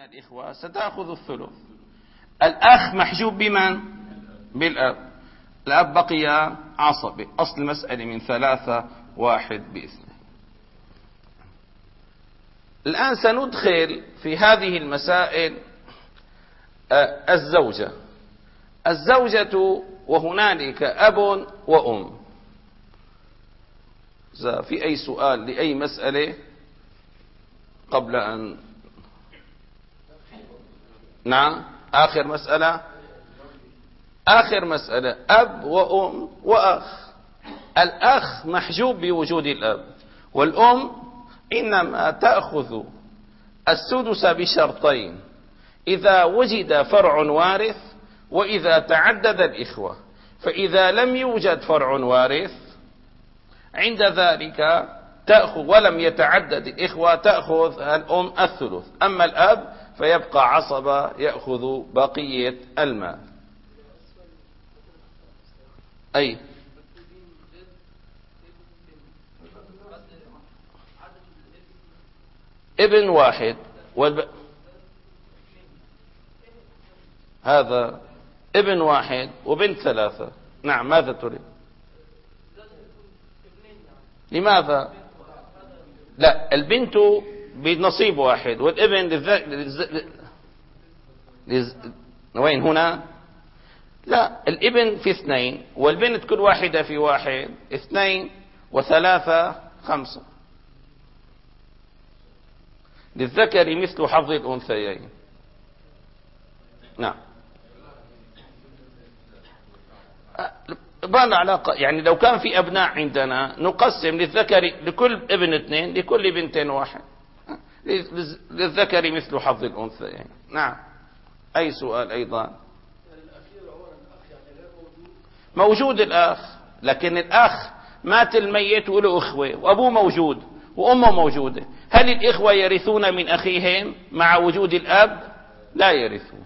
الإخوة ستأخذ الثلث. الأخ محجوب بمن؟ بالأب. الأب بقي عصبي. أصل المسألة من 3 1 ب2. الآن سندخل في هذه المسائل الزوجة وهنالك أب وأم. إذا في أي سؤال لأي مسألة قبل أن نعم. آخر مسألة أب وأم وأخ. الأخ محجوب بوجود الأب، والأم إنما تأخذ السدس بشرطين: إذا وجد فرع وارث، وإذا تعدد الإخوة. فإذا لم يوجد فرع وارث عند ذلك تأخذ، ولم يتعدد الإخوة، تأخذ الأم الثلث. أما الأب فيبقى عصبة يأخذ بقية المال. أي ابن واحد هذا ابن واحد وبنت 3. نعم. ماذا تريد؟ لماذا؟ لا، البنت بنصيب واحد والابن وين هنا؟ لا، الابن في 2 والبنت كل واحدة في 1. 2 و3 5. للذكر مثل حظ الأنثيين. نعم. ما له علاقة، يعني لو كان في أبناء عندنا نقسم للذكر لكل ابن 2 لكل بنت 1. للذكر مثل حظ الأنثيين. نعم. أي سؤال أيضا؟ موجود الأخ، لكن الأخ مات الميت وله أخوة وأبوه موجود وأمه موجودة. هل الإخوة يرثون من أخيهم مع وجود الأب؟ لا يرثون.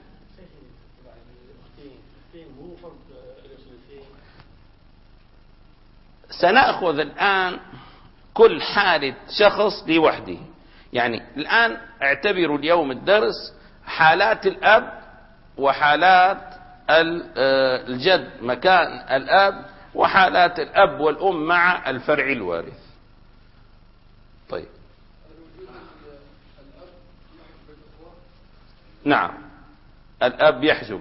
سنأخذ الآن كل حالة شخص لوحده. يعني الآن اعتبروا اليوم الدرس حالات الأب وحالات الجد مكان الأب، وحالات الأب والأم مع الفرع الوارث. طيب. نعم، الأب يحجب.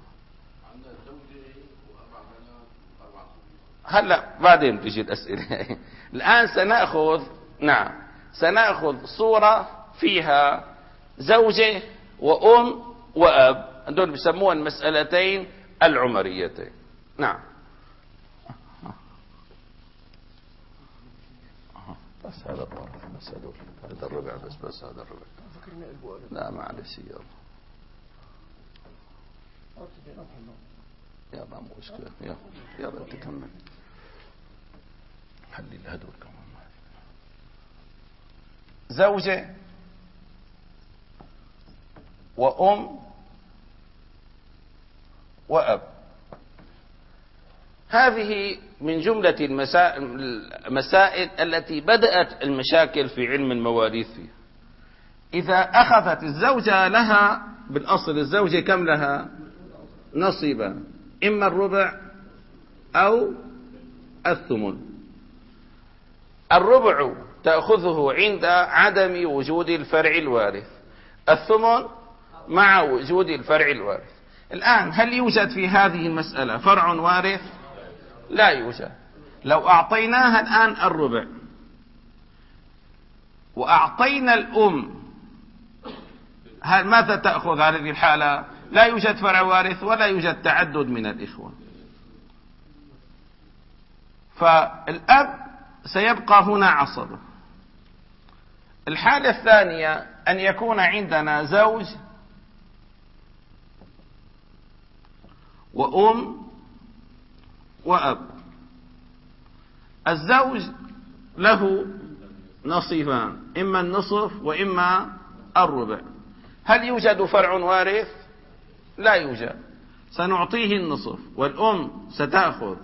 هلا بعدين تجي الأسئلة. الآن سنأخذ صورة فيها زوجة وأم وأب. هذول بيسموها المسألتين العمريتين. نعم. بس هذا الطرف هذا الربع بس هذا الربع. لا معلش يلا مو مشكلة. يلا تكمل. خلي هذول كمان. زوجة وأم وأب. هذه من جملة المسائل التي بدأت المشاكل في علم المواريث فيها. إذا أخذت الزوجة لها بالأصل الزوجة كم لها؟ نصيبا، إما الربع أو الثمن. الربع تأخذه عند عدم وجود الفرع الوارث، الثمن مع وجود الفرع الوارث. الآن هل يوجد في هذه المسألة فرع وارث؟ لا يوجد. لو أعطيناها الآن الربع وأعطينا الأم، ماذا تأخذ هذه الحالة؟ لا يوجد فرع وارث ولا يوجد تعدد من الإخوة، فالأب سيبقى هنا عصبة. الحالة الثانية أن يكون عندنا زوج وأم وأب. الزوج له نصيبان، إما النصف وإما الربع. هل يوجد فرع وارث؟ لا يوجد. سنعطيه النصف، والأم ستأخذ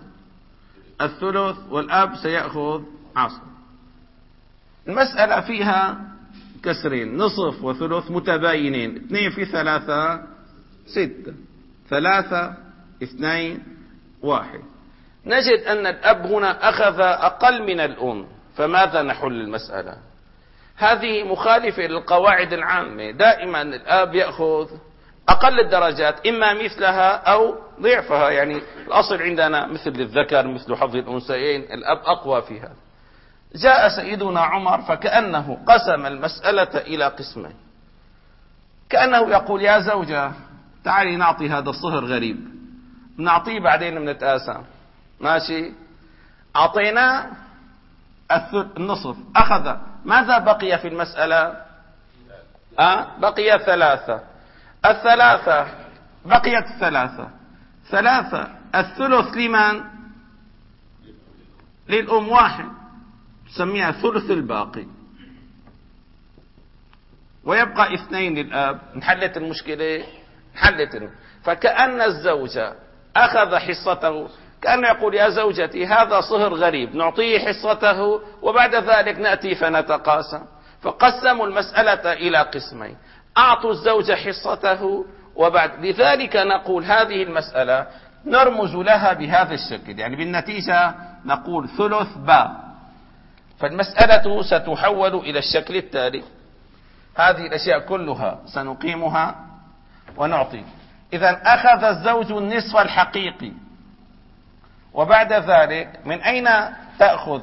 الثلث، والأب سيأخذ عصر. المسألة فيها كسرين، نصف وثلث متباينين، 2 في 3 6، 3 2 1. نجد أن الأب هنا أخذ أقل من الأم، فماذا نحل المسألة؟ هذه مخالفة للقواعد العامة، دائما الأب يأخذ أقل الدرجات، إما مثلها أو ضعفها، يعني الأصل عندنا مثل الذكر مثل حظ الأنثيين، الأب أقوى في هذا. جاء سيدنا عمر فكأنه قسم المسألة إلى قسمين، كأنه يقول يا زوجة تعالي نعطي هذا الصهر غريب، نعطيه بعدين بنتقاسم، ماشي؟ أعطيناه النصف، أخذ، ماذا بقي في المسألة؟ بقي 3، الثلاثة بقيت 3، الثلث لمن؟ للأم 1، تسميها ثلث الباقي، ويبقى 2 للأب. انحلت المشكلة؟ انحلت. فكأن الزوجة أخذ حصته، كأنه يقول يا زوجتي هذا صهر غريب، نعطيه حصته وبعد ذلك نأتي فنتقاسم. فقسموا المسألة إلى قسمين، أعطوا الزوج حصته وبعد لذلك نقول هذه المسألة نرمز لها بهذا الشكل، يعني بالنتيجة نقول ثلث باء. فالمسألة ستحول إلى الشكل التالي، هذه الأشياء كلها سنقيمها ونعطي. إذا أخذ الزوج النصف الحقيقي، وبعد ذلك من أين تأخذ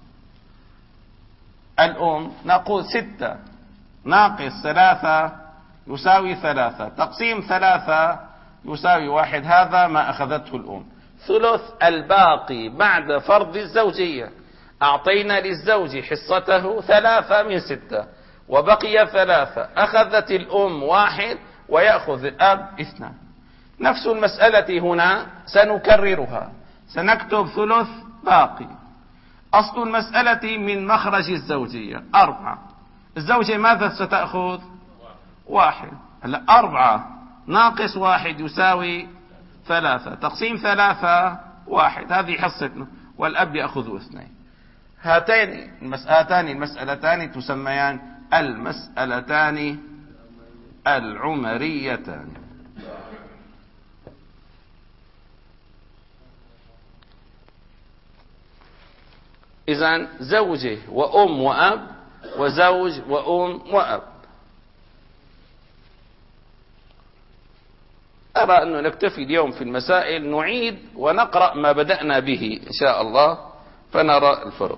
الأم؟ نقول 6 ناقص 3 يساوي 3، تقسيم 3 يساوي 1، هذا ما أخذته الأم. ثلث الباقي بعد فرض الزوجية، أعطينا للزوج حصته 3 من 6 وبقي 3، أخذت الأم 1 ويأخذ الأب 2. نفس المسألة هنا سنكررها، سنكتب ثلث باقي. أصل المسألة من مخرج الزوجية 4، الزوجة ماذا ستأخذ؟ 1. هلا 4 ناقص 1 يساوي 3، تقسيم 3 1، هذه حصتنا، والأب يأخذ 2. هاتان المسألتان تسميان المسألتان العمريتان. إذن زوجة وأم وأب، وزوج وأم وأب. أرى أنه نكتفي اليوم في المسائل، نعيد ونقرأ ما بدأنا به إن شاء الله فنرى الفرق.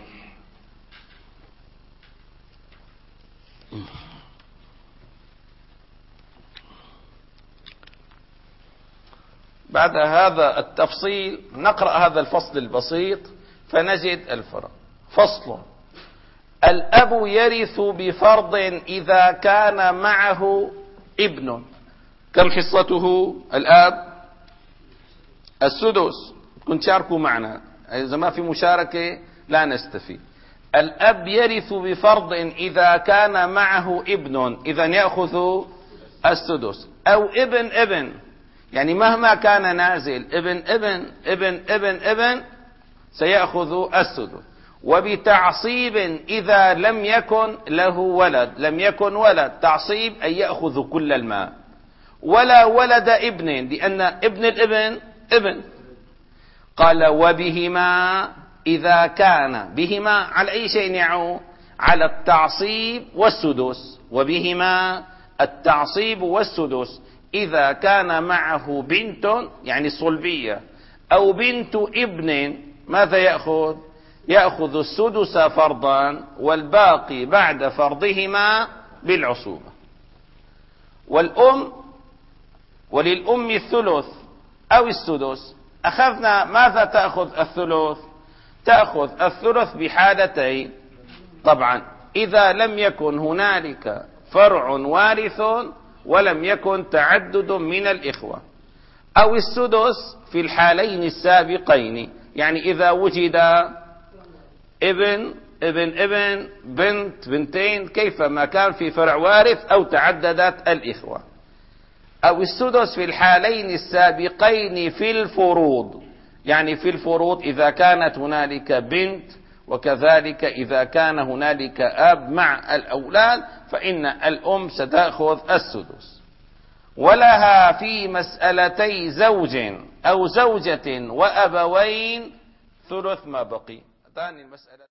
بعد هذا التفصيل نقرأ هذا الفصل البسيط فنجد الفرق. فصل: الأب يرث بفرض إذا كان معه ابن. كم حصته الأب؟ السدس. كنت شاركوا معنا، إذا ما في مشاركة لا نستفيد. الأب يرث بفرض إذا كان معه ابن، إذا يأخذ السدس، أو ابن، يعني مهما كان نازل ابن سيأخذ السدس. وبتعصيب إذا لم يكن له ولد، لم يكن ولد، تعصيب أي يأخذ كل المال، ولا ولد ابن، لأن ابن الابن ابن. قال: وبهما إذا كان، بهما على أي شيء يعود؟ على التعصيب والسدس، وبهما التعصيب والسدس إذا كان معه بنت يعني صلبية أو بنت ابن، ماذا يأخذ؟ يأخذ السدس فرضا والباقي بعد فرضهما بالعصوبة. وللأم الثلث أو السدس. أخذنا ماذا تأخذ الثلث؟ تأخذ الثلث بحالتين طبعا: إذا لم يكن هنالك فرع وارث ولم يكن تعدد من الإخوة، أو السدس في الحالين السابقين، يعني إذا وجد ابن بنت بنتين كيفما كان في فرع وارث أو تعددت الإخوة. أو السدس في الحالين السابقين في الفروض، يعني في الفروض إذا كانت هنالك بنت وكذلك إذا كان هنالك أب مع الأولاد فإن الأم ستأخذ السدس. ولها في مسألتي زوج أو زوجة وأبوين ثلث ما بقي.